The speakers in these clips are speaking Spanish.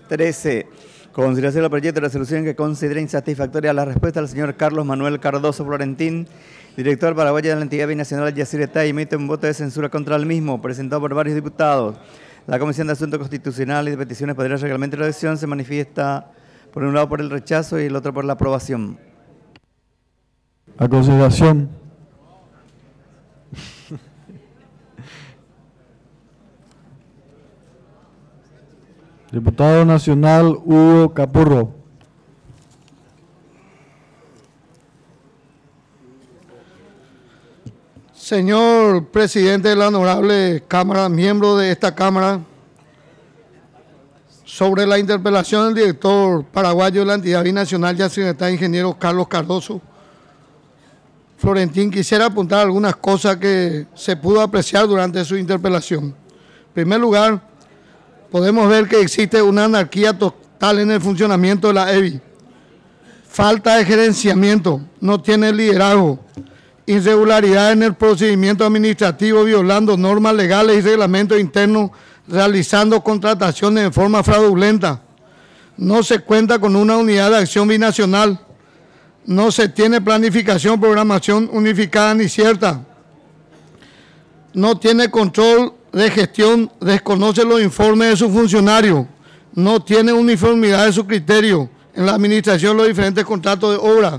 13. Consideración del proyecto de resolución que considera insatisfactoria la respuesta del señor Carlos Manuel Cardoso Florentín, director paraguayo de la entidad binacional Yacyretá, y emite un voto de censura contra el mismo, presentado por varios diputados. La Comisión de Asuntos Constitucionales y de Peticiones, Poderes, Reglamento y Redacción se manifiesta por un lado por el rechazo y el otro por la aprobación. A consideración. Diputado Nacional Hugo Capurro. Señor presidente de la honorable Cámara, miembro de esta Cámara, sobre la interpelación del director paraguayo de la entidad binacional Yacyretá, ingeniero Carlos Cardoso Florentín, quisiera apuntar algunas cosas que se pudo apreciar durante su interpelación. En primer lugar, podemos ver que existe una anarquía total en el funcionamiento de la EBI. Falta de gerenciamiento, no tiene liderazgo, irregularidad en el procedimiento administrativo, violando normas legales y reglamentos internos, realizando contrataciones de forma fraudulenta. No se cuenta con una unidad de acción binacional. No se tiene planificación, programación unificada ni cierta. No tiene control de gestión, desconoce los informes de sus funcionarios. No tiene uniformidad de su criterio en la administración de los diferentes contratos de obra.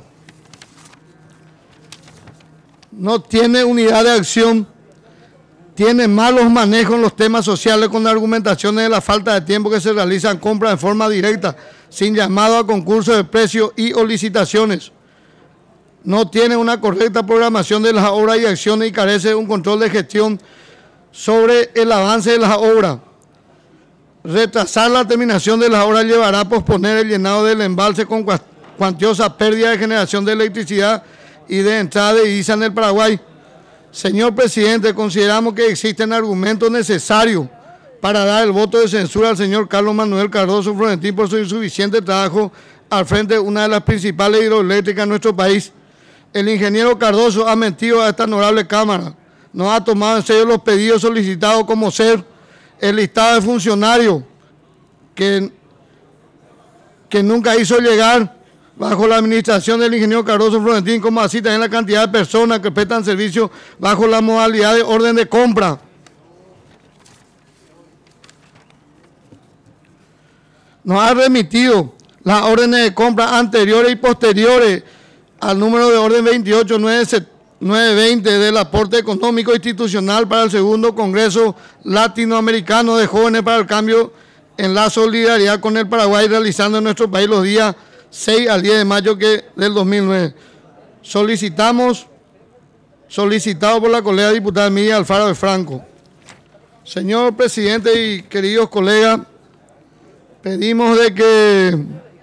No tiene unidad de acción. Tiene malos manejos en los temas sociales con argumentaciones de la falta de tiempo que se realizan compras de forma directa, sin llamado a concursos de precios y o licitaciones. No tiene una correcta programación de las obras y acciones y carece de un control de gestión sobre el avance de las obras. Retrasar la terminación de las obras llevará a posponer el llenado del embalse con cuantiosa pérdida de generación de electricidad y de entrada de divisa en el Paraguay. Señor presidente, consideramos que existen argumentos necesarios para dar el voto de censura al señor Carlos Manuel Cardoso Florentín por su insuficiente trabajo al frente de una de las principales hidroeléctricas en nuestro país. El ingeniero Cardoso ha mentido a esta honorable Cámara, no ha tomado en serio los pedidos solicitados como ser el listado de funcionarios que nunca hizo llegar bajo la administración del ingeniero Cardoso Florentín, como así también la cantidad de personas que prestan servicio bajo la modalidad de orden de compra. Nos ha remitido las órdenes de compra anteriores y posteriores al número de orden 28920 del aporte económico institucional para el segundo Congreso Latinoamericano de Jóvenes para el Cambio en la solidaridad con el Paraguay, realizando en nuestro país los días 6 al 10 de mayo del 2009. Solicitado por la colega diputada Miriam Alfaro de Franco. Señor presidente y queridos colegas, pedimos de que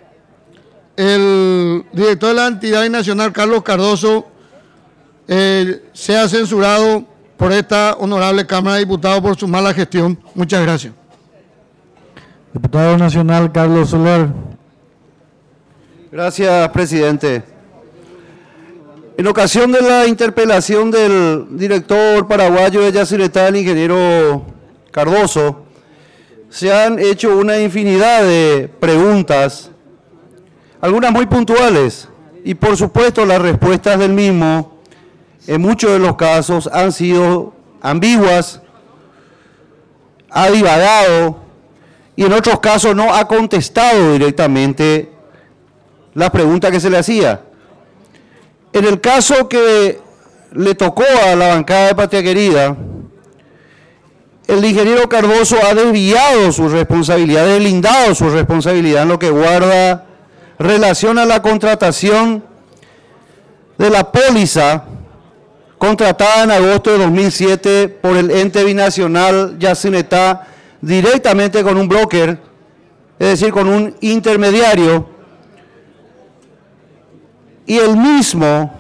el director de la entidad binacional, Carlos Cardoso, sea censurado por esta honorable Cámara de Diputados por su mala gestión. Muchas gracias. Diputado Nacional Carlos Soler. Gracias, presidente. En ocasión de la interpelación del director paraguayo de Yacyretá, el ingeniero Cardoso, se han hecho una infinidad de preguntas, algunas muy puntuales, y por supuesto las respuestas del mismo, en muchos de los casos, han sido ambiguas, ha divagado, y en otros casos no ha contestado directamente las preguntas que se le hacía. En el caso que le tocó a la bancada de Patria Querida, el ingeniero Cardoso ha desviado su responsabilidad, deslindado su responsabilidad en lo que guarda relación a la contratación de la póliza contratada en agosto de 2007 por el ente binacional Yacyretá directamente con un broker, es decir, con un intermediario. Y el mismo,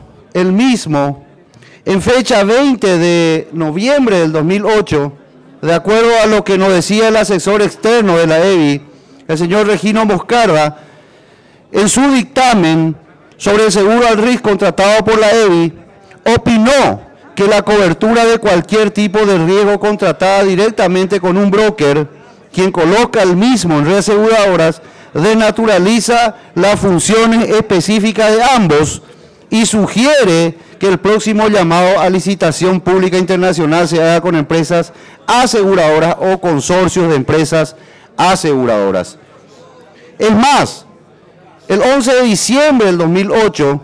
en fecha 20 de noviembre del 2008, de acuerdo a lo que nos decía el asesor externo de la EBI, el señor Regino Moscarda, en su dictamen sobre el seguro al riesgo contratado por la EBI, opinó que la cobertura de cualquier tipo de riesgo contratada directamente con un broker quien coloca el mismo en reaseguradoras, desnaturaliza las funciones específicas de ambos y sugiere que el próximo llamado a licitación pública internacional se haga con empresas aseguradoras o consorcios de empresas aseguradoras. Es más, el 11 de diciembre del 2008,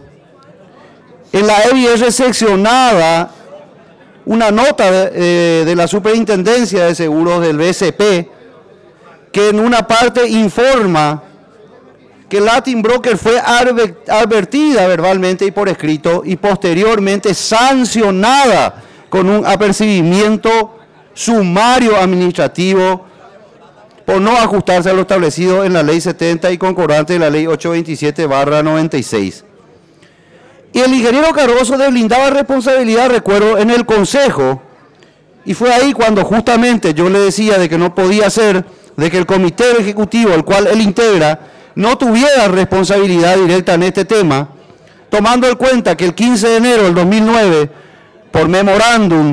en la EBI es recepcionada una nota de la Superintendencia de Seguros del BCP, que en una parte informa que Latin Broker fue advertida verbalmente y por escrito y posteriormente sancionada con un apercibimiento sumario administrativo por no ajustarse a lo establecido en la Ley 70 y concordante de la Ley 827/96. Y el ingeniero Cardoso deslindaba responsabilidad, recuerdo, en el Consejo, y fue ahí cuando justamente yo le decía de que no podía ser de que el comité ejecutivo al cual él integra no tuviera responsabilidad directa en este tema, tomando en cuenta que el 15 de enero del 2009, por memorándum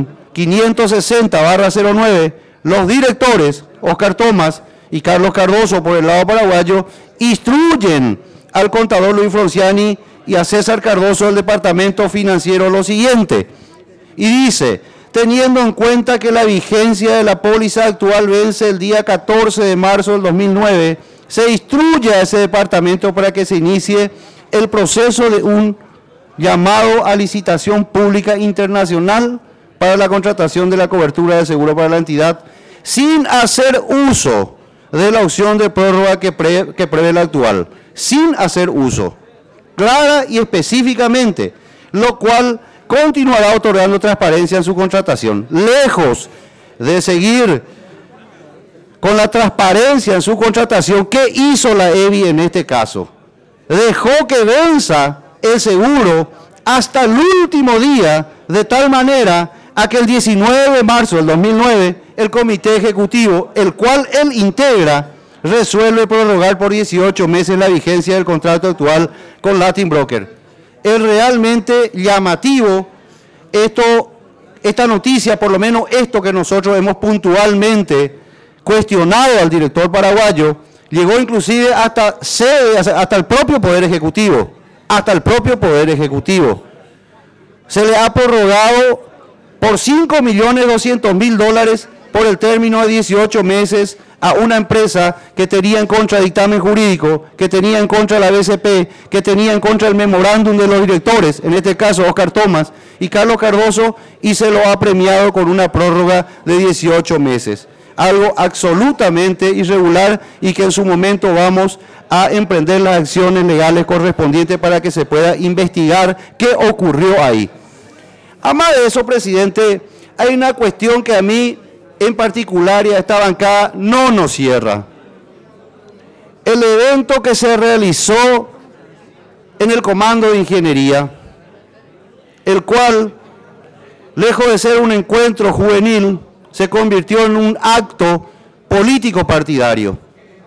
560/09, los directores, Oscar Tomás y Carlos Cardoso, por el lado paraguayo, instruyen al contador Luis Fronciani y a César Cardoso del Departamento Financiero lo siguiente, y dice: teniendo en cuenta que la vigencia de la póliza actual vence el día 14 de marzo del 2009, se instruye a ese departamento para que se inicie el proceso de un llamado a licitación pública internacional para la contratación de la cobertura de seguro para la entidad, sin hacer uso de la opción de prórroga que prevé la actual, sin hacer uso, clara y específicamente, lo cual continuará otorgando transparencia en su contratación. Lejos de seguir con la transparencia en su contratación, ¿qué hizo la EBI en este caso? Dejó que venza el seguro hasta el último día, de tal manera a que el 19 de marzo del 2009, el comité ejecutivo, el cual él integra, resuelve prorrogar por 18 meses la vigencia del contrato actual con Latin Broker. Es realmente llamativo esta noticia, por lo menos esto que nosotros hemos puntualmente cuestionado al director paraguayo, llegó inclusive hasta el propio Poder Ejecutivo, Se le ha prorrogado por $5.200.000 por el término de 18 meses a una empresa que tenía en contra dictamen jurídico, que tenía en contra la BCP, que tenía en contra el memorándum de los directores, en este caso Oscar Tomás y Carlos Cardoso, y se lo ha premiado con una prórroga de 18 meses. Algo absolutamente irregular y que en su momento vamos a emprender las acciones legales correspondientes para que se pueda investigar qué ocurrió ahí. Además de eso, presidente, hay una cuestión que a mí en particular y a esta bancada no nos cierra. El evento que se realizó en el Comando de Ingeniería, el cual, lejos de ser un encuentro juvenil, se convirtió en un acto político partidario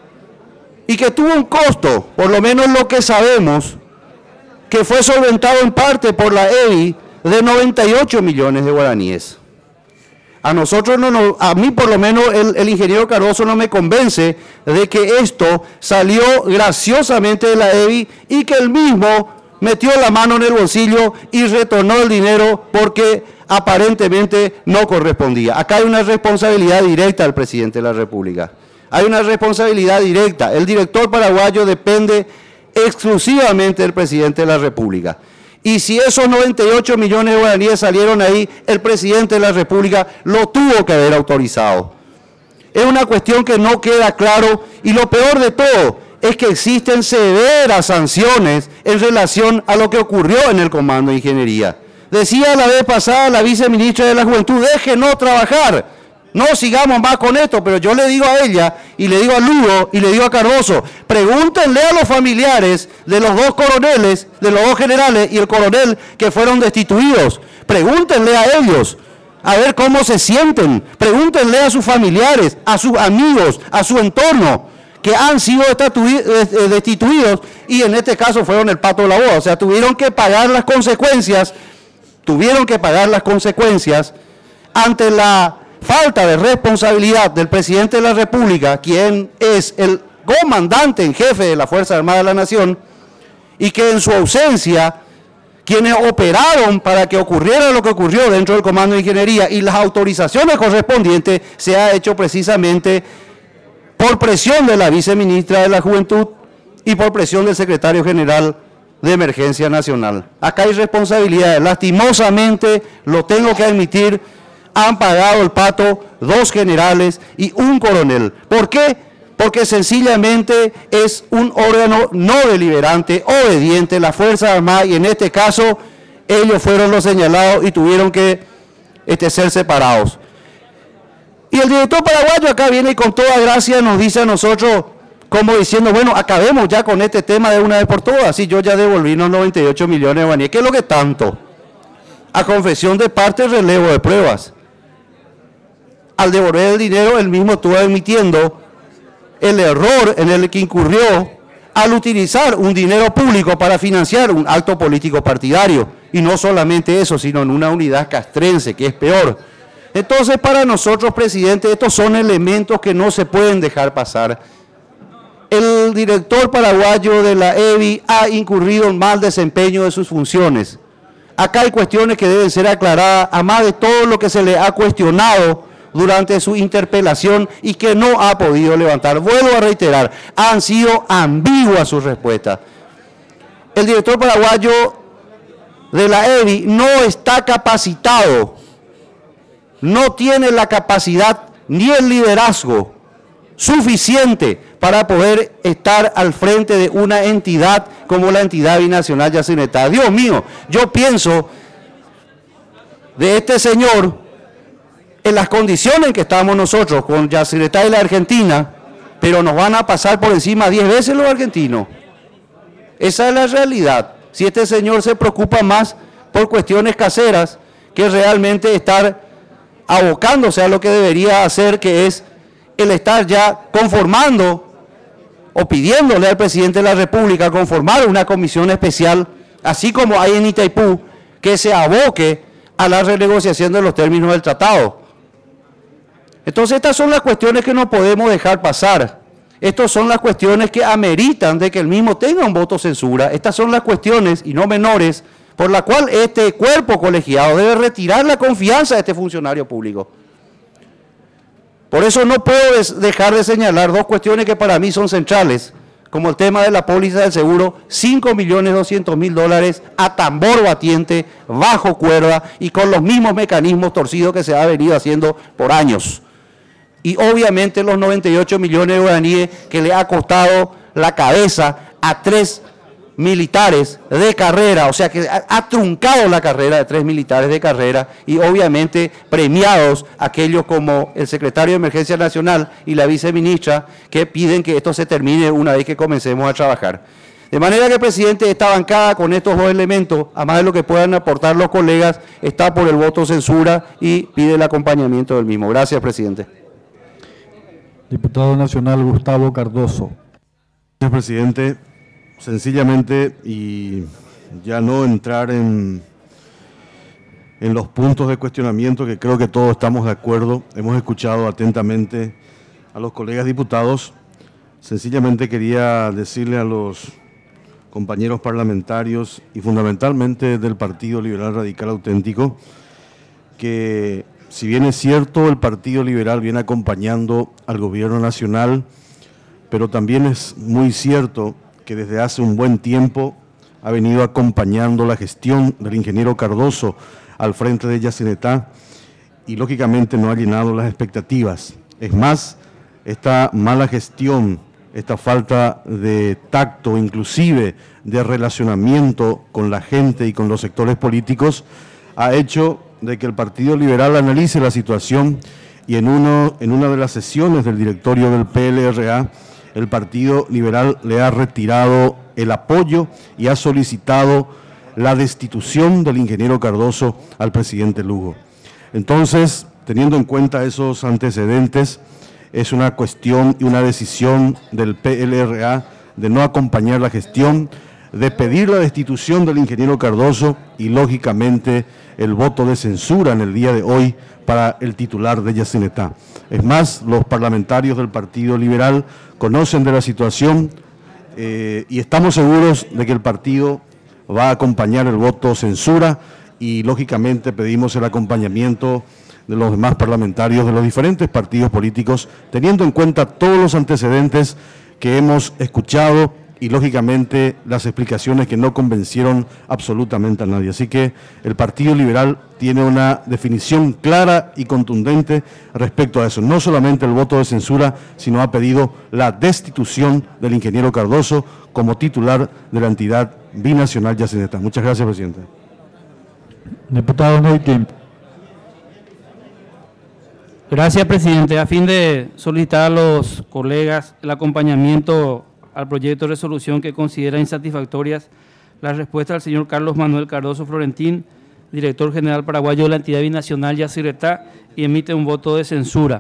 y que tuvo un costo, por lo menos lo que sabemos, que fue solventado en parte por la EBI de 98 millones de guaraníes. A nosotros, a mí por lo menos el ingeniero Cardoso no me convence de que esto salió graciosamente de la EBI y que él mismo metió la mano en el bolsillo y retornó el dinero porque aparentemente no correspondía. Acá hay una responsabilidad directa del presidente de la República. Hay una responsabilidad directa. El director paraguayo depende exclusivamente del presidente de la República. Y si esos 98 millones de guaraníes salieron ahí, el presidente de la República lo tuvo que haber autorizado. Es una cuestión que no queda claro y lo peor de todo es que existen severas sanciones en relación a lo que ocurrió en el Comando de Ingeniería. Decía la vez pasada la viceministra de la Juventud, déjenos trabajar. No sigamos más con esto, pero yo le digo a ella, y le digo a Lugo, y le digo a Cardoso, pregúntenle a los familiares de los dos coroneles, de los dos generales y el coronel que fueron destituidos. Pregúntenle a ellos, a ver cómo se sienten. Pregúntenle a sus familiares, a sus amigos, a su entorno, que han sido destituidos, y en este caso fueron el pato de la boda. O sea, tuvieron que pagar las consecuencias ante la falta de responsabilidad del presidente de la República, quien es el comandante en jefe de la Fuerza Armada de la Nación, y que en su ausencia, quienes operaron para que ocurriera lo que ocurrió dentro del Comando de Ingeniería y las autorizaciones correspondientes, se ha hecho precisamente por presión de la viceministra de la Juventud y por presión del secretario general de Emergencia Nacional. Acá hay responsabilidades, lastimosamente, lo tengo que admitir, han pagado el pato 2 generales y 1 coronel. ¿Por qué? Porque sencillamente es un órgano no deliberante, obediente, la Fuerza Armada, y en este caso ellos fueron los señalados y tuvieron que ser separados. Y el director paraguayo acá viene y con toda gracia nos dice a nosotros, como diciendo, bueno, acabemos ya con este tema de una vez por todas, si yo ya devolví los 98 millones de guaraníes, ¿qué es lo que tanto? A confesión de parte, relevo de pruebas. Al devolver el dinero, él mismo estuvo admitiendo el error en el que incurrió al utilizar un dinero público para financiar un acto político partidario. Y no solamente eso, sino en una unidad castrense, que es peor. Entonces, para nosotros, presidente, estos son elementos que no se pueden dejar pasar. El director paraguayo de la EBI ha incurrido en mal desempeño de sus funciones. Acá hay cuestiones que deben ser aclaradas, además de todo lo que se le ha cuestionado durante su interpelación y que no ha podido levantar. Vuelvo a reiterar, han sido ambiguas sus respuestas. El director paraguayo de la EBI no está capacitado, no tiene la capacidad ni el liderazgo suficiente para poder estar al frente de una entidad como la entidad binacional Yacyretá. Dios mío, yo pienso de este señor en las condiciones en que estamos nosotros con Yacyretá y la Argentina, pero nos van a pasar por encima 10 veces los argentinos. Esa es la realidad. Si este señor se preocupa más por cuestiones caseras que realmente estar abocándose a lo que debería hacer, que es el estar ya conformando o pidiéndole al presidente de la República conformar una comisión especial, así como hay en Itaipú, que se aboque a la renegociación de los términos del tratado. Entonces estas son las cuestiones que no podemos dejar pasar. Estas son las cuestiones que ameritan de que el mismo tenga un voto censura. Estas son las cuestiones, y no menores, por la cual este cuerpo colegiado debe retirar la confianza de este funcionario público. Por eso no puedo dejar de señalar 2 cuestiones que para mí son centrales, como el tema de la póliza del seguro, $5.200.000 a tambor batiente, bajo cuerda y con los mismos mecanismos torcidos que se ha venido haciendo por años. Y obviamente los 98 millones de guaraníes que le ha costado la cabeza a 3 militares de carrera, o sea que ha truncado la carrera de 3 militares de carrera, y obviamente premiados aquellos como el secretario de Emergencia Nacional y la viceministra, que piden que esto se termine una vez que comencemos a trabajar. De manera que, presidente, esta bancada con estos 2 elementos, además de lo que puedan aportar los colegas, está por el voto censura y pide el acompañamiento del mismo. Gracias, presidente. Diputado Nacional Gustavo Cardoso. Gracias, presidente. Sencillamente, y ya no entrar en los puntos de cuestionamiento, que creo que todos estamos de acuerdo, hemos escuchado atentamente a los colegas diputados. Sencillamente quería decirle a los compañeros parlamentarios y fundamentalmente del Partido Liberal Radical Auténtico que, si bien es cierto, el Partido Liberal viene acompañando al gobierno nacional, pero también es muy cierto que desde hace un buen tiempo ha venido acompañando la gestión del ingeniero Cardoso al frente de Yacyretá y lógicamente no ha llenado las expectativas. Es más, esta mala gestión, esta falta de tacto, inclusive de relacionamiento con la gente y con los sectores políticos, ha hecho de que el Partido Liberal analice la situación y en una de las sesiones del directorio del PLRA, el Partido Liberal le ha retirado el apoyo y ha solicitado la destitución del ingeniero Cardoso al presidente Lugo. Entonces, teniendo en cuenta esos antecedentes, es una cuestión y una decisión del PLRA de no acompañar la gestión, de pedir la destitución del ingeniero Cardoso y, lógicamente, el voto de censura en el día de hoy para el titular de Yacyretá. Es más, los parlamentarios del Partido Liberal conocen de la situación y estamos seguros de que el partido va a acompañar el voto censura y, lógicamente, pedimos el acompañamiento de los demás parlamentarios de los diferentes partidos políticos, teniendo en cuenta todos los antecedentes que hemos escuchado y, lógicamente, las explicaciones que no convencieron absolutamente a nadie. Así que el Partido Liberal tiene una definición clara y contundente respecto a eso. No solamente el voto de censura, sino ha pedido la destitución del ingeniero Cardoso como titular de la entidad binacional Yacyretá. Muchas gracias, presidente. Diputado Neuquén. Gracias, presidente. A fin de solicitar a los colegas el acompañamiento al proyecto de resolución que considera insatisfactorias la respuesta del señor Carlos Manuel Cardoso Florentín, director general paraguayo de la entidad binacional Yacyretá, y emite un voto de censura.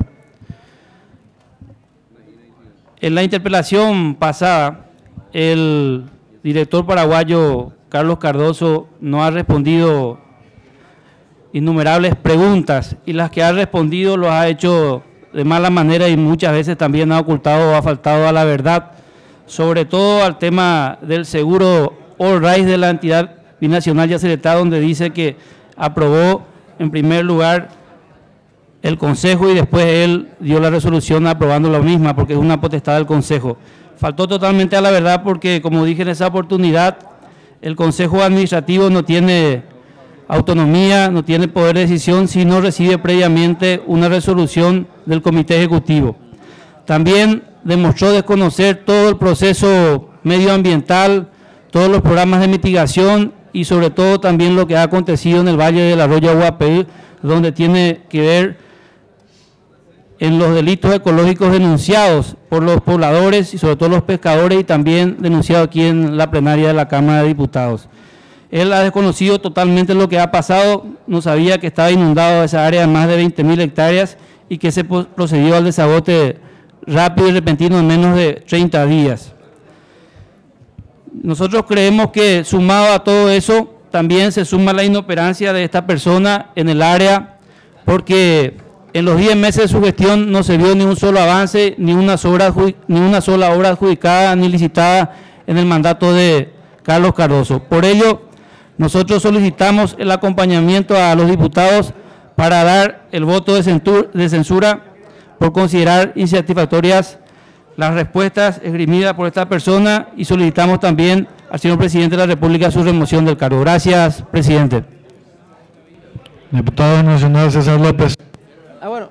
En la interpelación pasada, el director paraguayo Carlos Cardoso no ha respondido innumerables preguntas, y las que ha respondido lo ha hecho de mala manera y muchas veces también ha ocultado o ha faltado a la verdad, sobre todo al tema del seguro All Rights de la entidad binacional Yacyretá, donde dice que aprobó en primer lugar el Consejo y después él dio la resolución aprobando la misma, porque es una potestad del Consejo. Faltó totalmente a la verdad porque, como dije en esa oportunidad, el Consejo Administrativo no tiene autonomía, no tiene poder de decisión si no recibe previamente una resolución del Comité Ejecutivo. También demostró desconocer todo el proceso medioambiental, todos los programas de mitigación y sobre todo también lo que ha acontecido en el Valle del Arroyo Aguapeí, donde tiene que ver en los delitos ecológicos denunciados por los pobladores y sobre todo los pescadores, y también denunciado aquí en la plenaria de la Cámara de Diputados. Él ha desconocido totalmente lo que ha pasado, no sabía que estaba inundado esa área de más de 20.000 hectáreas y que se procedió al desagote rápido y repentino en menos de 30 días. Nosotros creemos que, sumado a todo eso, también se suma la inoperancia de esta persona en el área, porque en los 10 meses de su gestión no se vio ni un solo avance, ni una sola obra adjudicada ni licitada en el mandato de Carlos Cardoso. Por ello, nosotros solicitamos el acompañamiento a los diputados para dar el voto de censura por considerar insatisfactorias las respuestas esgrimidas por esta persona, y solicitamos también al señor presidente de la República su remoción del cargo. Gracias, presidente. Diputado nacional César López. Bueno.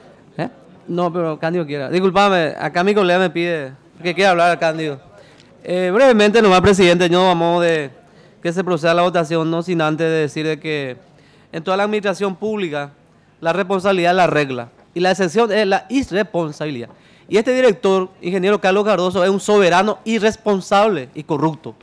No, pero Cándido quiera. Disculpame, acá mi colega me pide que quiera hablar, Cándido. Brevemente nomás, presidente, no vamos de que se proceda a la votación, no sin antes de decir de que en toda la administración pública la responsabilidad es la regla y la excepción es la irresponsabilidad. Y este director, ingeniero Carlos Cardoso, es un soberano irresponsable y corrupto.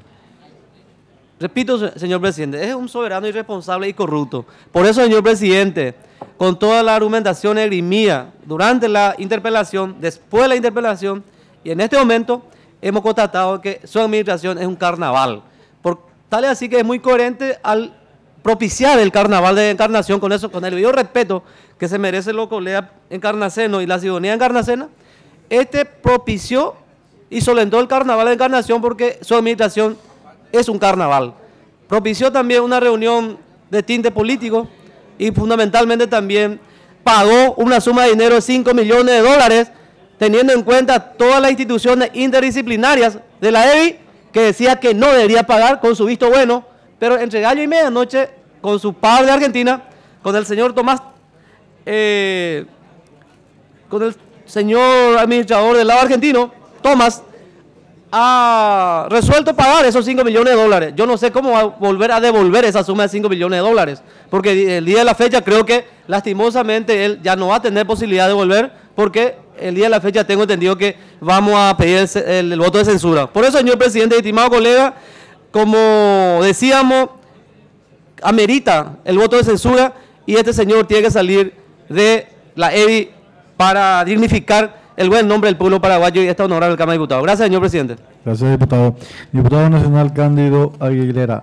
Repito, señor presidente, es un soberano irresponsable y corrupto. Por eso, señor presidente, con toda la argumentación esgrimida durante la interpelación, después de la interpelación y en este momento, hemos constatado que su administración es un carnaval. Tal es así que es muy coherente al propiciar el carnaval de Encarnación, con eso, con el debido respeto que se merece los colegas encarnacenos y la ciudadanía encarnacena. Este propició y solentó el carnaval de Encarnación porque su administración es un carnaval. Propició también una reunión de tinte político y fundamentalmente también pagó una suma de dinero de 5 millones de dólares, teniendo en cuenta todas las instituciones interdisciplinarias de la EBI, que decía que no debería pagar con su visto bueno, pero entre gallo y medianoche, con su par de Argentina, con el señor Tomás, con el señor administrador del lado argentino, Tomás, ha resuelto pagar esos 5 millones de dólares. Yo no sé cómo va a volver a devolver esa suma de 5 millones de dólares, porque el día de la fecha creo que lastimosamente él ya no va a tener posibilidad de devolver, porque el día de la fecha tengo entendido que vamos a pedir el voto de censura. Por eso, señor presidente, estimado colega, como decíamos, amerita el voto de censura y este señor tiene que salir de la EBI para dignificar el buen nombre del pueblo paraguayo y esta honorable Cámara de Diputados. Gracias, señor presidente. Gracias, diputado. Diputado Nacional Cándido Aguilera.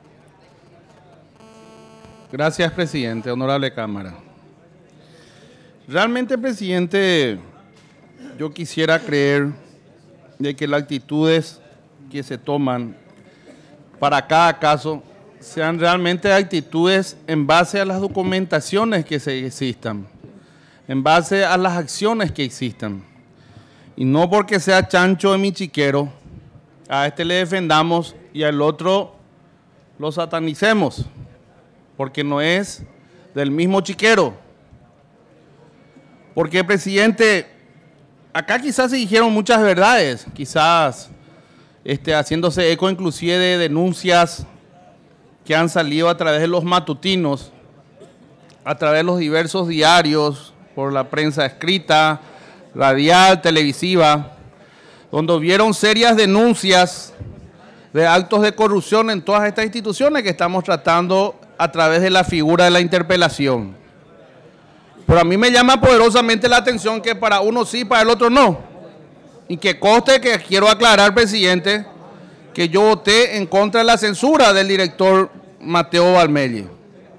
Gracias, presidente. Honorable Cámara. Realmente, presidente, yo quisiera creer de que las actitudes que se toman para cada caso sean realmente actitudes en base a las documentaciones que existan, en base a las acciones que existan, y no porque sea chancho de mi chiquero, a este le defendamos y al otro lo satanicemos, porque no es del mismo chiquero. Porque, presidente, acá quizás se dijeron muchas verdades, quizás haciéndose eco inclusive de denuncias que han salido a través de los matutinos, a través de los diversos diarios, por la prensa escrita, radial, televisiva, donde hubieron serias denuncias de actos de corrupción en todas estas instituciones que estamos tratando a través de la figura de la interpelación. Pero a mí me llama poderosamente la atención que para uno sí, para el otro no. Y que conste que quiero aclarar, presidente, que yo voté en contra de la censura del director Mateo Valmelli.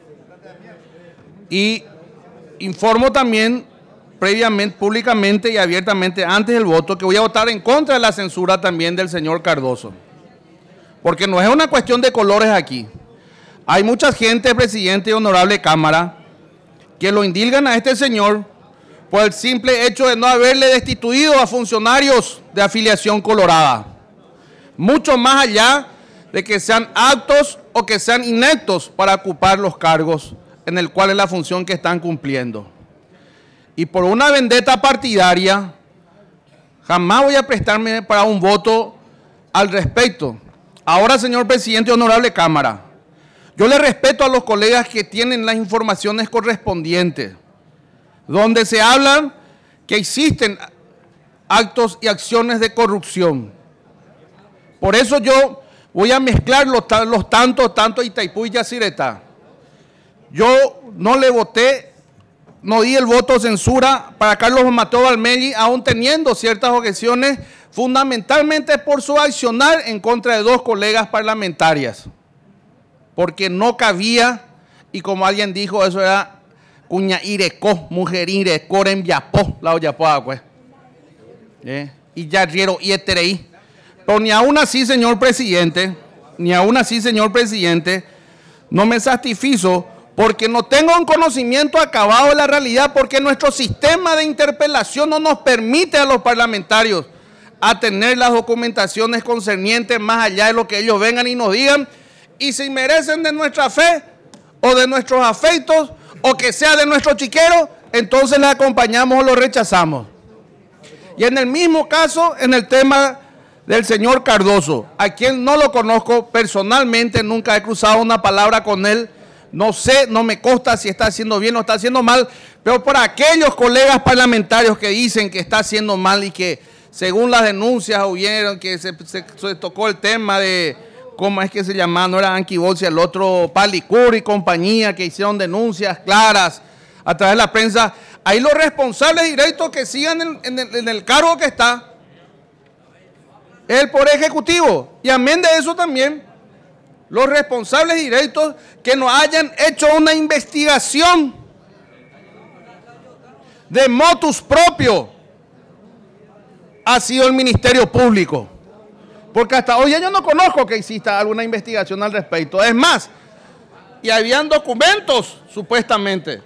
Y informo también previamente, públicamente y abiertamente antes del voto, que voy a votar en contra de la censura también del señor Cardoso. Porque no es una cuestión de colores aquí. Hay mucha gente, presidente y honorable Cámara, que lo indilgan a este señor por el simple hecho de no haberle destituido a funcionarios de afiliación colorada. Mucho más allá de que sean aptos o que sean ineptos para ocupar los cargos en el cual es la función que están cumpliendo. Y por una vendetta partidaria, jamás voy a prestarme para un voto al respecto. Ahora, señor presidente y honorable Cámara, yo le respeto a los colegas que tienen las informaciones correspondientes, donde se hablan que existen actos y acciones de corrupción. Por eso yo voy a mezclar los tanto Itaipú y Yacyretá. Yo no le voté, no di el voto de censura para Carlos Mateo Valmelli, aún teniendo ciertas objeciones, fundamentalmente por su accionar en contra de dos colegas parlamentarias. Porque no cabía, y como alguien dijo, eso era cuña ireco, mujer ireco en Yapó, la Oyapoa, pues. Y ya riero y etereí. Pero ni aún así, señor presidente, no me satisfizo porque no tengo un conocimiento acabado de la realidad, porque nuestro sistema de interpelación no nos permite a los parlamentarios a tener las documentaciones concernientes más allá de lo que ellos vengan y nos digan, y si merecen de nuestra fe o de nuestros afectos o que sea de nuestro chiquero, entonces les acompañamos o lo rechazamos. Y en el mismo caso, en el tema del señor Cardoso, a quien no lo conozco personalmente, nunca he cruzado una palabra con él, no sé, no me consta si está haciendo bien o está haciendo mal, pero por aquellos colegas parlamentarios que dicen que está haciendo mal y que según las denuncias hubieron que se tocó el tema de, ¿cómo es que se llama? No era Anki Bolsi, el otro Palicur y compañía, que hicieron denuncias claras a través de la prensa. Ahí los responsables directos que sigan en el cargo que está, el Poder Ejecutivo. Y amén de eso también, los responsables directos que no hayan hecho una investigación de motus propio ha sido el Ministerio Público. Porque hasta hoy yo no conozco que exista alguna investigación al respecto. Es más, y habían documentos, supuestamente.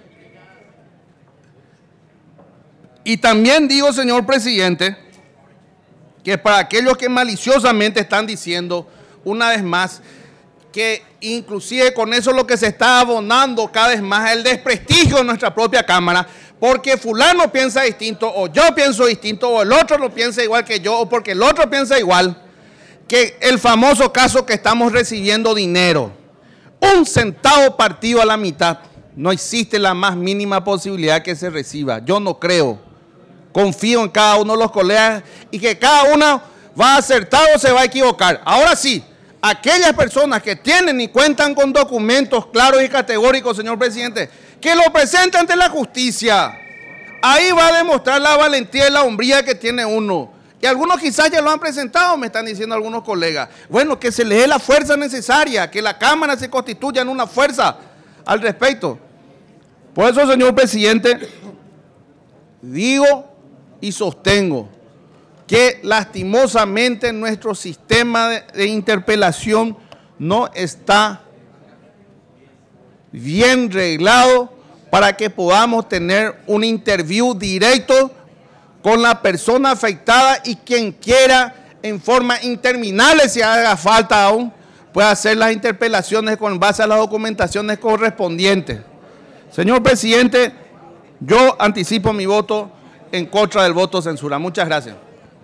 Y también digo, señor presidente, que para aquellos que maliciosamente están diciendo, una vez más, que inclusive con eso lo que se está abonando cada vez más es el desprestigio de nuestra propia Cámara, porque fulano piensa distinto, o yo pienso distinto, o el otro lo piensa igual que yo, o porque el otro piensa igual, que el famoso caso que estamos recibiendo dinero, 1 centavo partido a la mitad, no existe la más mínima posibilidad que se reciba. Yo no creo, confío en cada uno de los colegas y que cada uno va a acertar o se va a equivocar. Ahora sí, aquellas personas que tienen y cuentan con documentos claros y categóricos, señor presidente, que lo presenten ante la justicia, Ahí va a demostrar la valentía y la hombría que tiene uno. Y algunos quizás ya lo han presentado, me están diciendo algunos colegas. Bueno, que se le dé la fuerza necesaria, que la Cámara se constituya en una fuerza al respecto. Por eso, señor presidente, digo y sostengo que lastimosamente nuestro sistema de interpelación no está bien reglado para que podamos tener un interview directo con la persona afectada y quien quiera en forma interminable, si haga falta aún, puede hacer las interpelaciones con base a las documentaciones correspondientes. Señor presidente, yo anticipo mi voto en contra del voto de censura. Muchas gracias.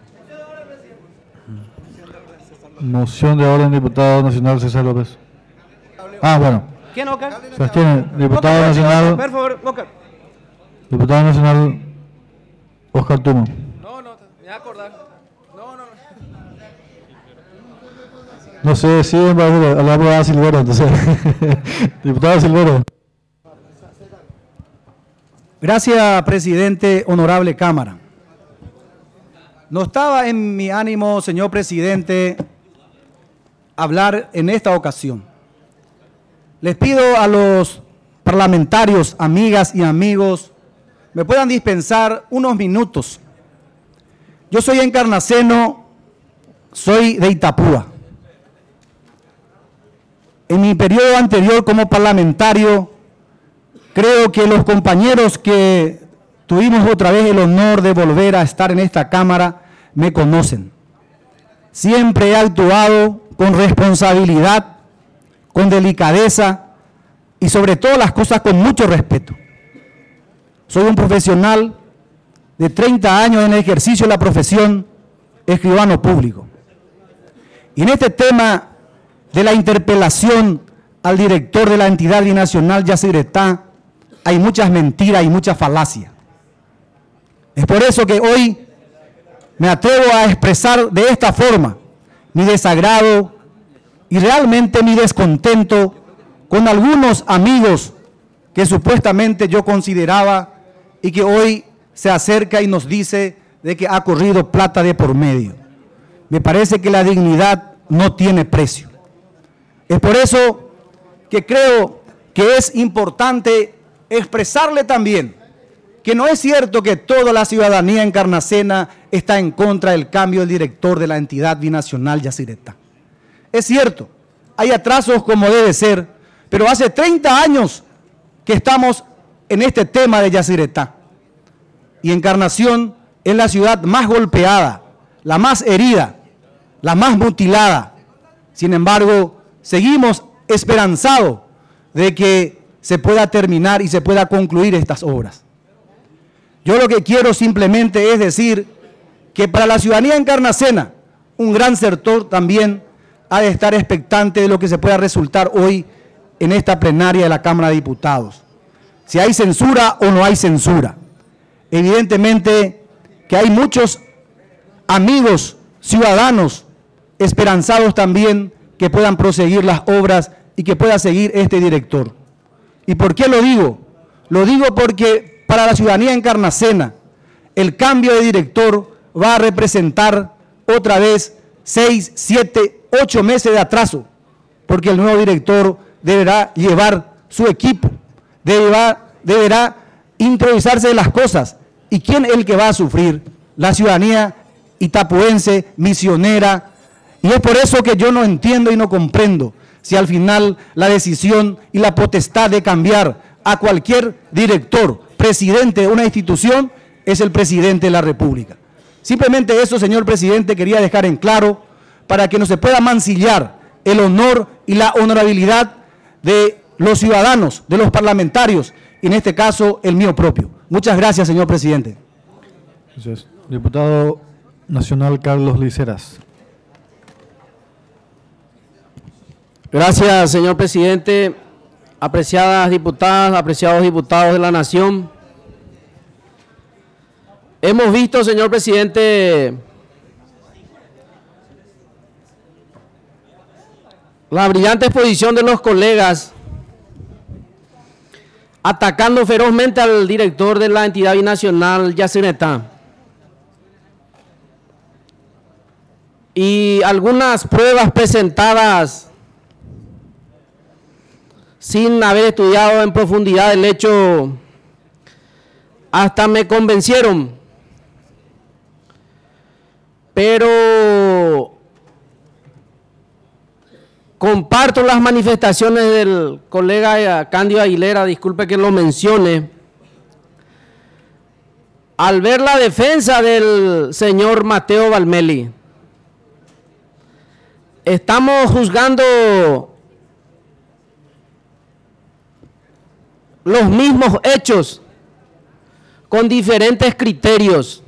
Moción de orden, diputado nacional César López. Bueno. ¿Quién, Oscar? Se abstiene. Diputado nacional. Por favor, Oscar. Diputado nacional Oscar Tumo. No, me voy a acordar. No sé, sí, hablamos a Silvero, entonces. Diputado Silvero. Gracias, presidente, honorable Cámara. No estaba en mi ánimo, señor presidente, hablar en esta ocasión. Les pido a los parlamentarios, amigas y amigos, me puedan dispensar unos minutos. Yo soy encarnaceno, soy de Itapúa. En mi periodo anterior como parlamentario, creo que los compañeros que tuvimos otra vez el honor de volver a estar en esta Cámara me conocen. Siempre he actuado con responsabilidad, con delicadeza y sobre todas las cosas con mucho respeto. Soy un profesional de 30 años en el ejercicio de la profesión escribano público. Y en este tema de la interpelación al director de la entidad binacional Yacyretá, hay muchas mentiras y muchas falacias. Es por eso que hoy me atrevo a expresar de esta forma mi desagrado y realmente mi descontento con algunos amigos que supuestamente yo consideraba y que hoy se acerca y nos dice de que ha corrido plata de por medio. Me parece que la dignidad no tiene precio. Es por eso que creo que es importante expresarle también que no es cierto que toda la ciudadanía encarnacena está en contra del cambio del director de la entidad binacional Yacyretá. Es cierto, hay atrasos como debe ser, pero hace 30 años que estamos en este tema de Yacyretá. Y Encarnación es la ciudad más golpeada, la más herida, la más mutilada. Sin embargo, seguimos esperanzados de que se pueda terminar y se pueda concluir estas obras. Yo lo que quiero simplemente es decir que para la ciudadanía encarnacena, un gran sector también ha de estar expectante de lo que se pueda resultar hoy en esta plenaria de la Cámara de Diputados. Si hay censura o no hay censura. Evidentemente que hay muchos amigos ciudadanos esperanzados también que puedan proseguir las obras y que pueda seguir este director. ¿Y por qué lo digo? Lo digo porque para la ciudadanía encarnacena el cambio de director va a representar otra vez 6, 7, 8 meses de atraso, porque el nuevo director deberá llevar su equipo, deberá improvisarse las cosas. ¿Y quién es el que va a sufrir? La ciudadanía itapuense, misionera. Y es por eso que yo no entiendo y no comprendo si al final la decisión y la potestad de cambiar a cualquier director, presidente de una institución, es el presidente de la República. Simplemente eso, señor presidente, quería dejar en claro para que no se pueda mancillar el honor y la honorabilidad de los ciudadanos, de los parlamentarios, y en este caso el mío propio. Muchas gracias, señor presidente. Gracias. Diputado nacional Carlos Liceras. Gracias, señor presidente. Apreciadas diputadas, apreciados diputados de la Nación. Hemos visto, señor presidente, la brillante exposición de los colegas atacando ferozmente al director de la entidad binacional Yacyretá. Y algunas pruebas presentadas sin haber estudiado en profundidad el hecho hasta me convencieron. Pero comparto las manifestaciones del colega Cándido Aguilera, disculpe que lo mencione, al ver la defensa del señor Mateo Valmeli. Estamos juzgando los mismos hechos con diferentes criterios.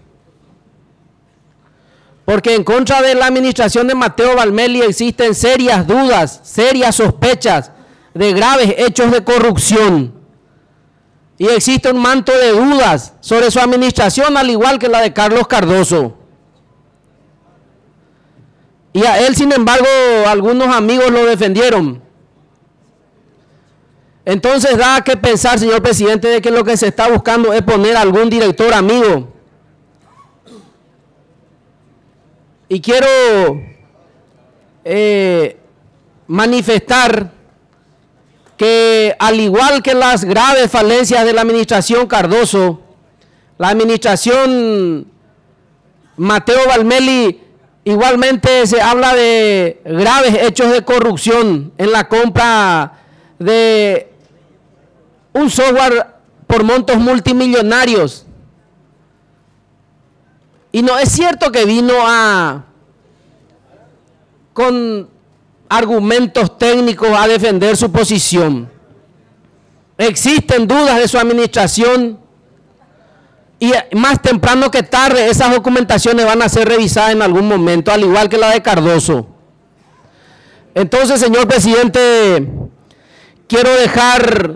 Porque en contra de la administración de Mateo Valmeli existen serias dudas, serias sospechas de graves hechos de corrupción. Y existe un manto de dudas sobre su administración, al igual que la de Carlos Cardoso. Y a él, sin embargo, algunos amigos lo defendieron. Entonces da que pensar, señor presidente, de que lo que se está buscando es poner a algún director amigo. Y quiero manifestar que, al igual que las graves falencias de la administración Cardoso, la administración Mateo Valmeli, igualmente se habla de graves hechos de corrupción en la compra de un software por montos multimillonarios. Y no es cierto que vino con argumentos técnicos a defender su posición. Existen dudas de su administración y más temprano que tarde esas documentaciones van a ser revisadas en algún momento, al igual que la de Cardoso. Entonces, señor presidente, quiero dejar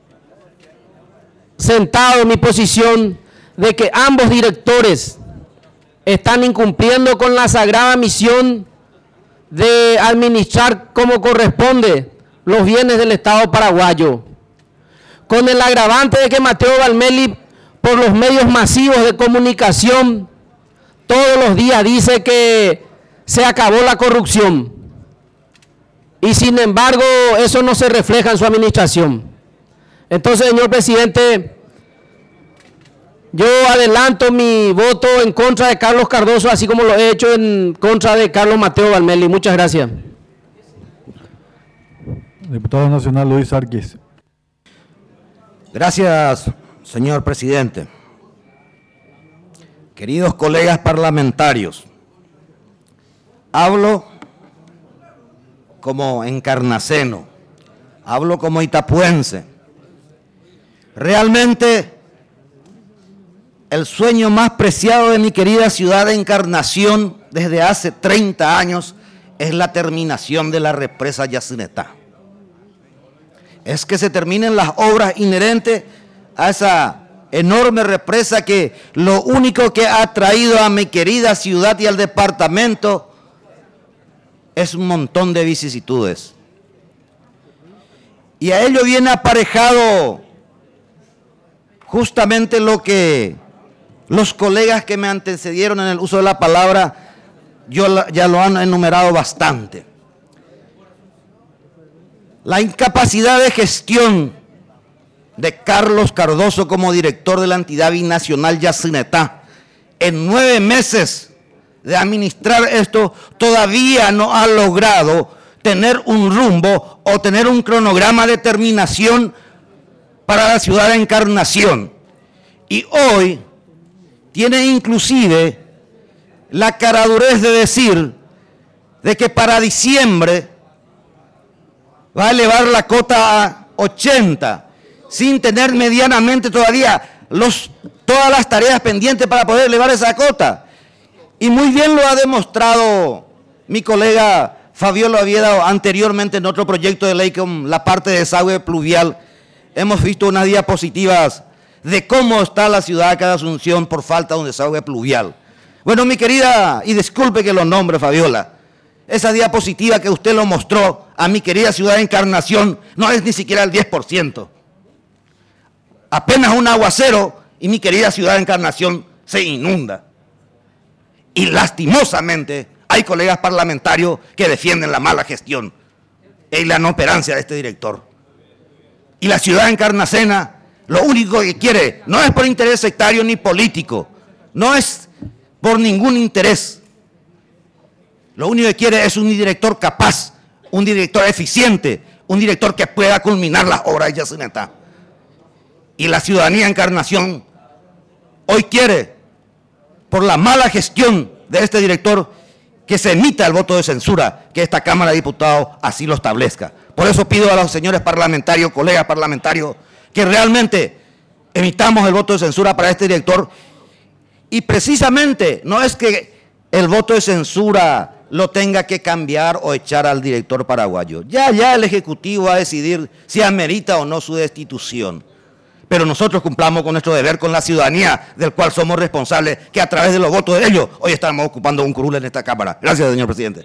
sentado mi posición de que ambos directores están incumpliendo con la sagrada misión de administrar como corresponde los bienes del Estado paraguayo, con el agravante de que Mateo Valmeli, por los medios masivos de comunicación, todos los días dice que se acabó la corrupción, y sin embargo eso no se refleja en su administración. Entonces, señor presidente, yo adelanto mi voto en contra de Carlos Cardoso, así como lo he hecho en contra de Carlos Mateo Valmeli. Muchas gracias. Diputado Nacional Luis Arquis. Gracias, señor presidente. Queridos colegas parlamentarios, hablo como encarnaceno, hablo como itapuense. Realmente, el sueño más preciado de mi querida ciudad de Encarnación desde hace 30 años es la terminación de la represa Yacyretá. Es que se terminen las obras inherentes a esa enorme represa que lo único que ha traído a mi querida ciudad y al departamento es un montón de vicisitudes. Y a ello viene aparejado justamente lo que los colegas que me antecedieron en el uso de la palabra ya lo han enumerado bastante. La incapacidad de gestión de Carlos Cardoso como director de la entidad binacional Yacyretá en 9 meses de administrar esto todavía no ha logrado tener un rumbo o tener un cronograma de terminación para la ciudad de Encarnación. Y hoy tiene inclusive la caradurez de decir de que para diciembre va a elevar la cota a 80, sin tener medianamente todavía todas las tareas pendientes para poder elevar esa cota. Y muy bien lo ha demostrado mi colega Fabiola Oviedo anteriormente en otro proyecto de ley con la parte de desagüe pluvial. Hemos visto unas diapositivas de cómo está la ciudad de Asunción por falta de un desagüe pluvial. Bueno, mi querida, y disculpe que lo nombre, Fabiola, esa diapositiva que usted lo mostró a mi querida ciudad de Encarnación no es ni siquiera el 10%. apenas un aguacero y mi querida ciudad de Encarnación se inunda. Y lastimosamente hay colegas parlamentarios que defienden la mala gestión y la inoperancia de este director. Y la ciudad de Encarnacena lo único que quiere no es por interés sectario ni político, no es por ningún interés. Lo único que quiere es un director capaz, un director eficiente, un director que pueda culminar las obras de Yacyretá. Y la ciudadanía de Encarnación hoy quiere, por la mala gestión de este director, que se emita el voto de censura, que esta Cámara de Diputados así lo establezca. Por eso pido a los señores parlamentarios, colegas parlamentarios, que realmente emitamos el voto de censura para este director. Y precisamente no es que el voto de censura lo tenga que cambiar o echar al director paraguayo. Ya el Ejecutivo va a decidir si amerita o no su destitución. Pero nosotros cumplamos con nuestro deber con la ciudadanía, del cual somos responsables, que a través de los votos de ellos, hoy estamos ocupando un curul en esta Cámara. Gracias, señor presidente.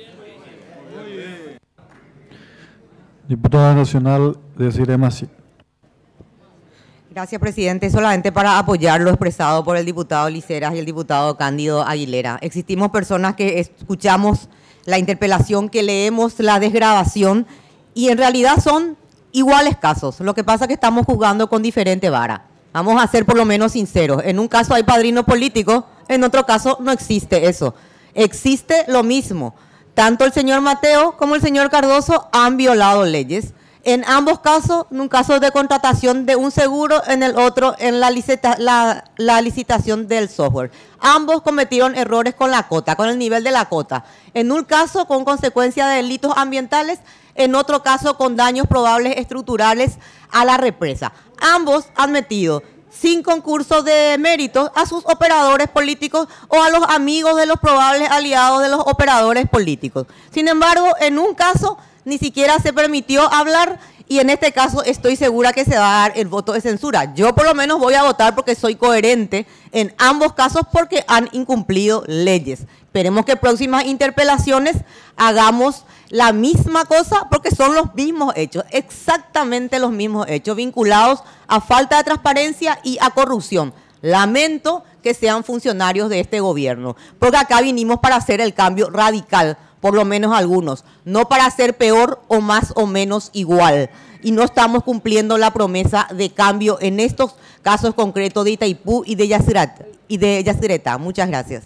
Diputada Nacional, Desiree Masi. Gracias, presidente. Solamente para apoyar lo expresado por el diputado Liceras y el diputado Cándido Aguilera. Existimos personas que escuchamos la interpelación, que leemos la desgrabación y en realidad son iguales casos. Lo que pasa es que estamos jugando con diferente vara. Vamos a ser por lo menos sinceros. En un caso hay padrino político, en otro caso no existe eso. Existe lo mismo. Tanto el señor Mateo como el señor Cardoso han violado leyes. En ambos casos, en un caso de contratación de un seguro, en el otro en la licitación del software. Ambos cometieron errores con la cota, con el nivel de la cota. En un caso con consecuencia de delitos ambientales, en otro caso con daños probables estructurales a la represa. Ambos han metido sin concurso de méritos a sus operadores políticos o a los amigos de los probables aliados de los operadores políticos. Sin embargo, en un caso ni siquiera se permitió hablar y en este caso estoy segura que se va a dar el voto de censura. Yo por lo menos voy a votar porque soy coherente en ambos casos porque han incumplido leyes. Esperemos que próximas interpelaciones hagamos la misma cosa porque son los mismos hechos, exactamente los mismos hechos vinculados a falta de transparencia y a corrupción. Lamento que sean funcionarios de este gobierno, porque acá vinimos para hacer el cambio radical, por lo menos algunos, no para hacer peor o más o menos igual. Y no estamos cumpliendo la promesa de cambio en estos casos concretos de Itaipú y de Yacyretá. Muchas gracias.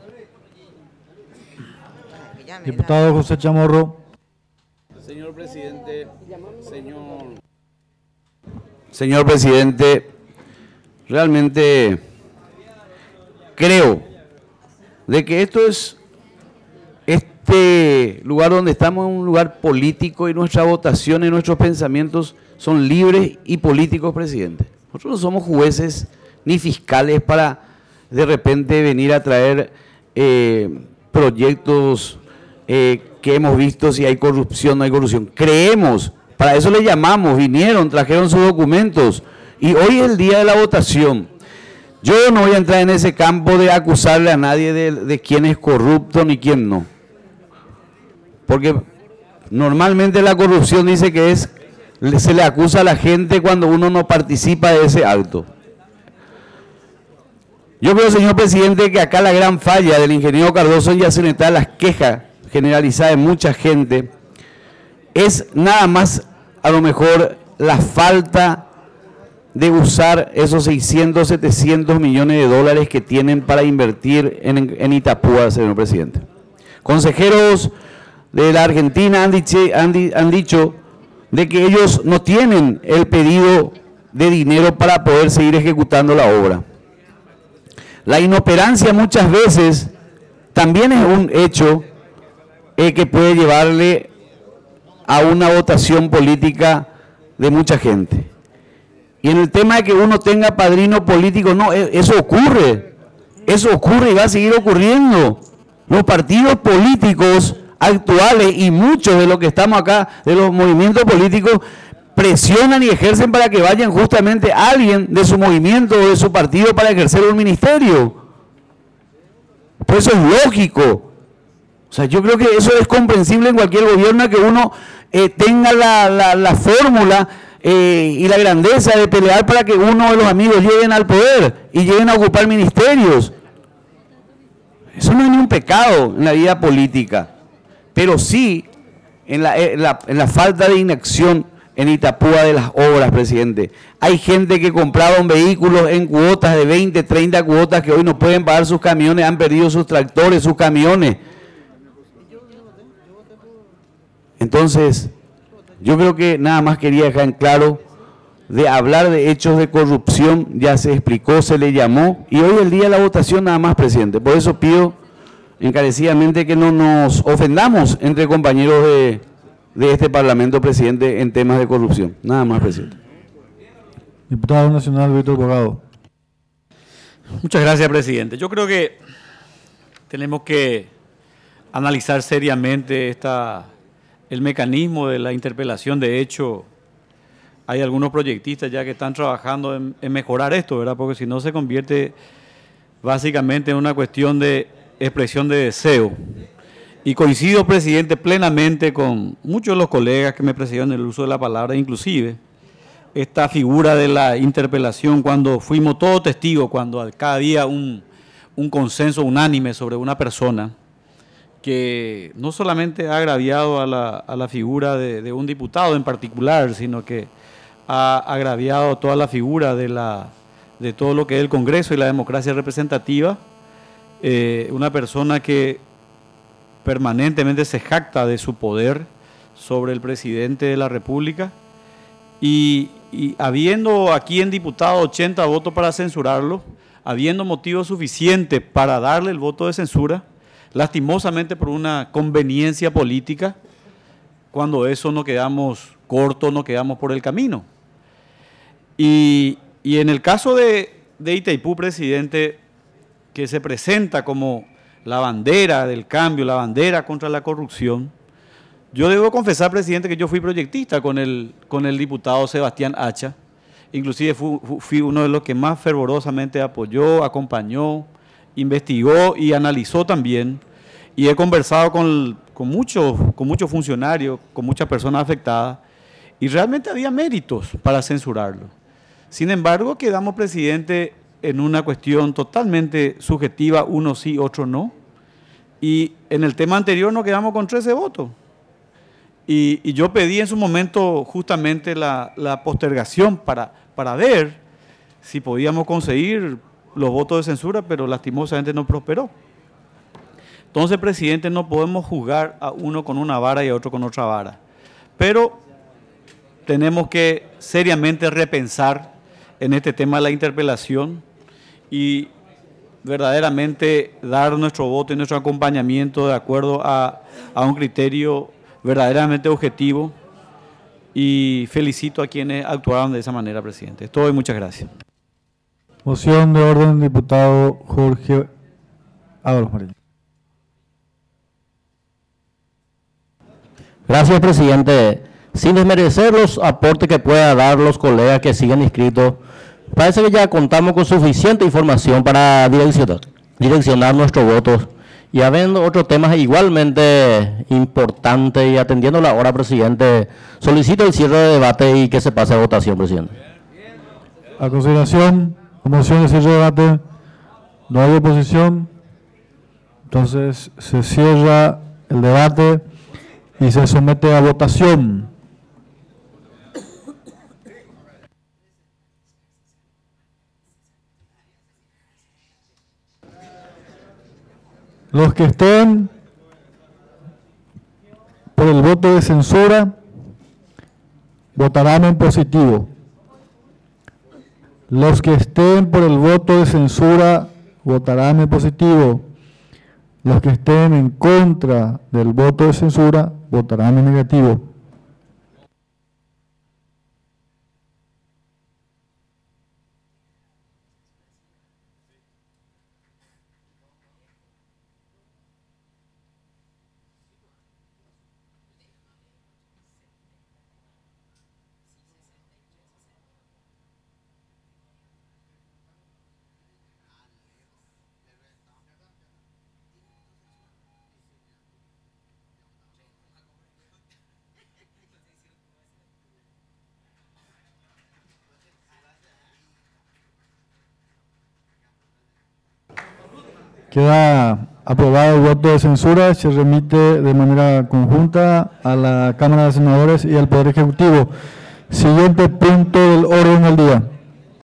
Diputado José Chamorro. Señor presidente, realmente creo de que este lugar donde estamos es un lugar político y nuestra votación y nuestros pensamientos son libres y políticos, presidente. Nosotros no somos jueces ni fiscales para de repente venir a traer proyectos que hemos visto si hay corrupción o no hay corrupción. Creemos, para eso le llamamos, vinieron, trajeron sus documentos y hoy es el día de la votación. Yo no voy a entrar en ese campo de acusarle a nadie de quién es corrupto ni quién no. Porque normalmente la corrupción dice que se le acusa a la gente cuando uno no participa de ese acto. Yo creo, señor presidente, que acá la gran falla del ingeniero Cardoso en Yacyretá, las quejas generalizadas de mucha gente, es nada más a lo mejor la falta de usar esos 600, 700 millones de dólares que tienen para invertir en Itapúa, señor presidente. Consejeros de la Argentina han dicho de que ellos no tienen el pedido de dinero para poder seguir ejecutando la obra. La inoperancia muchas veces también es un hecho que puede llevarle a una votación política de mucha gente. Y en el tema de que uno tenga padrino político, no, eso ocurre y va a seguir ocurriendo. Los partidos políticos actuales y muchos de los que estamos acá, de los movimientos políticos, presionan y ejercen para que vayan justamente alguien de su movimiento o de su partido para ejercer un ministerio. Pues eso es lógico. O sea, yo creo que eso es comprensible en cualquier gobierno, que uno tenga la fórmula y la grandeza de pelear para que uno de los amigos lleguen al poder y lleguen a ocupar ministerios. Eso no es ni un pecado en la vida política, pero sí en la falta de inacción en Itapúa de las obras, presidente. Hay gente que compraron vehículos en cuotas de 20, 30 cuotas que hoy no pueden pagar sus camiones, han perdido sus tractores, sus camiones. Entonces, yo creo que nada más quería dejar en claro de hablar de hechos de corrupción, ya se explicó, se le llamó, y hoy el día de la votación nada más, presidente. Por eso pido encarecidamente que no nos ofendamos entre compañeros de este Parlamento, presidente, en temas de corrupción. Nada más, presidente. Diputado Nacional Víctor Bogado. Muchas gracias, presidente. Yo creo que tenemos que analizar seriamente el mecanismo de la interpelación. De hecho, hay algunos proyectistas ya que están trabajando en mejorar esto, ¿verdad? Porque si no se convierte básicamente en una cuestión de expresión de deseo. Y coincido, presidente, plenamente con muchos de los colegas que me precedieron en el uso de la palabra, inclusive esta figura de la interpelación, cuando fuimos todos testigos, cuando acá había un consenso unánime sobre una persona que no solamente ha agraviado a la figura de un diputado en particular, sino que ha agraviado toda la figura de todo lo que es el Congreso y la democracia representativa, una persona que permanentemente se jacta de su poder sobre el presidente de la República y habiendo aquí en diputado 80 votos para censurarlo, habiendo motivo suficiente para darle el voto de censura, lastimosamente por una conveniencia política, cuando eso nos quedamos cortos, nos quedamos por el camino. Y en el caso de Itaipú, presidente, que se presenta como la bandera del cambio, la bandera contra la corrupción, yo debo confesar, presidente, que yo fui proyectista con el diputado Sebastián Hacha, inclusive fui uno de los que más fervorosamente apoyó, acompañó, investigó y analizó también, y he conversado con muchos funcionarios, con muchas personas afectadas, y realmente había méritos para censurarlo. Sin embargo, quedamos, presidente, en una cuestión totalmente subjetiva, uno sí, otro no, y en el tema anterior nos quedamos con 13 votos. Y yo pedí en su momento justamente la postergación para ver si podíamos conseguir los votos de censura, pero lastimosamente no prosperó. Entonces, presidente, no podemos juzgar a uno con una vara y a otro con otra vara. Pero tenemos que seriamente repensar en este tema de la interpelación y verdaderamente dar nuestro voto y nuestro acompañamiento de acuerdo a un criterio verdaderamente objetivo, y felicito a quienes actuaron de esa manera, presidente. Es todo y muchas gracias. Moción de orden, diputado Jorge Ábalos Marín. Gracias, presidente. Sin desmerecer los aportes que puedan dar los colegas que siguen inscritos, parece que ya contamos con suficiente información para direccionar nuestros votos. Y habiendo otros temas igualmente importantes y atendiendo la hora, presidente, solicito el cierre de debate y que se pase a votación, presidente. A consideración, la moción de cierre de debate, no hay oposición, entonces se cierra el debate y se somete a votación. Los que estén por el voto de censura votarán en positivo. Los que estén por el voto de censura votarán en positivo. Los que estén en contra del voto de censura votarán en negativo. Queda aprobado el voto de censura, se remite de manera conjunta a la Cámara de Senadores y al Poder Ejecutivo. Siguiente punto del orden del día.